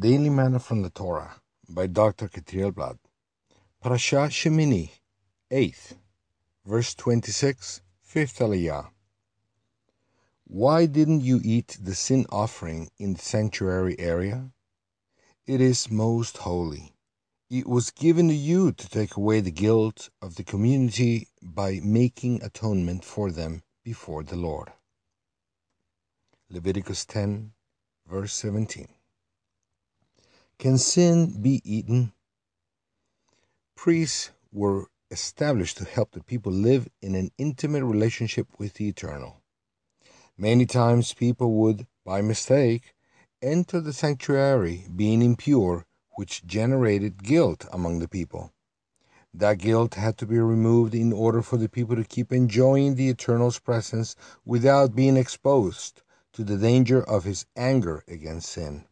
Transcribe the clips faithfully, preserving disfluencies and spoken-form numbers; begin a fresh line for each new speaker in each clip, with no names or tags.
Daily Manna from the Torah by Doctor Katriel Blad. Parashat Shemini, eighth, verse twenty-six, fifth Aliyah. Why didn't you eat the sin offering in the sanctuary area? It is most holy. It was given to you to take away the guilt of the community by making atonement for them before the Lord. Leviticus ten, verse seventeen. Can sin be eaten? Priests were established to help the people live in an intimate relationship with the Eternal. Many times people would, by mistake, enter the sanctuary being impure, which generated guilt among the people. That guilt had to be removed in order for the people to keep enjoying the Eternal's presence without being exposed to the danger of His anger against sin.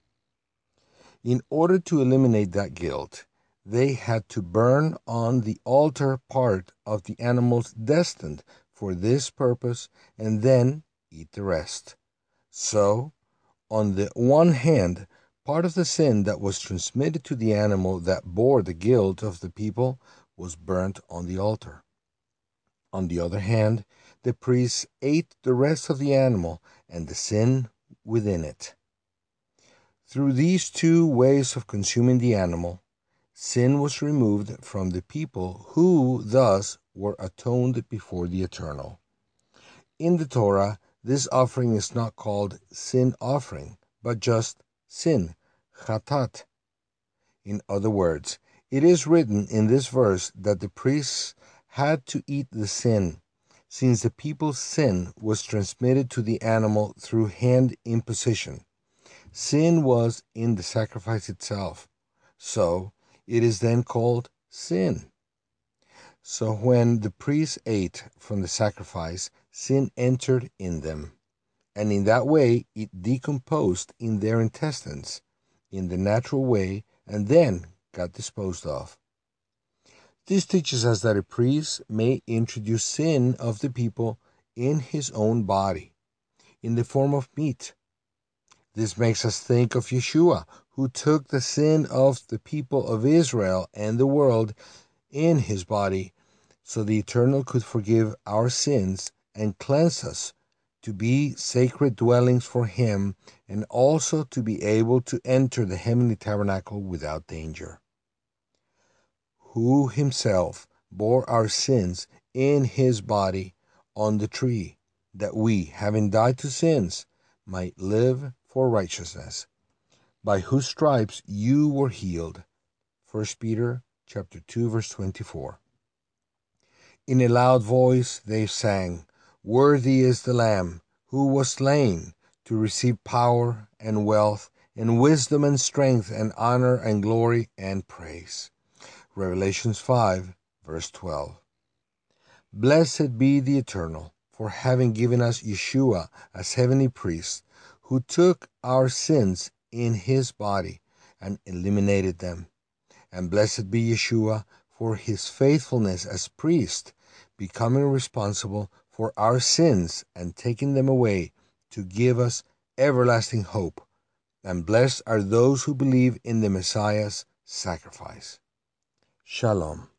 In order to eliminate that guilt, they had to burn on the altar part of the animals destined for this purpose and then eat the rest. So, on the one hand, part of the sin that was transmitted to the animal that bore the guilt of the people was burnt on the altar. On the other hand, the priests ate the rest of the animal and the sin within it. Through these two ways of consuming the animal, sin was removed from the people who thus were atoned before the Eternal. In the Torah, this offering is not called sin offering, but just sin, chatat. In other words, it is written in this verse that the priests had to eat the sin, since the people's sin was transmitted to the animal through hand imposition. Sin was in the sacrifice itself, so it is then called sin. So when the priests ate from the sacrifice, sin entered in them, and in that way it decomposed in their intestines in the natural way and then got disposed of. This teaches us that a priest may introduce sin of the people in his own body, in the form of meat. This makes us think of Yeshua, who took the sin of the people of Israel and the world in his body, so the Eternal could forgive our sins and cleanse us to be sacred dwellings for Him, and also to be able to enter the heavenly tabernacle without danger. Who Himself bore our sins in His body on the tree, that we, having died to sins, might live for righteousness, by whose stripes you were healed. First Peter chapter two, verse twenty-four. In a loud voice they sang, "Worthy is the Lamb who was slain to receive power and wealth and wisdom and strength and honor and glory and praise." Revelations five, verse twelve. Blessed be the Eternal for having given us Yeshua as heavenly priest, who took our sins in His body and eliminated them. And blessed be Yeshua for His faithfulness as priest, becoming responsible for our sins and taking them away to give us everlasting hope. And blessed are those who believe in the Messiah's sacrifice. Shalom.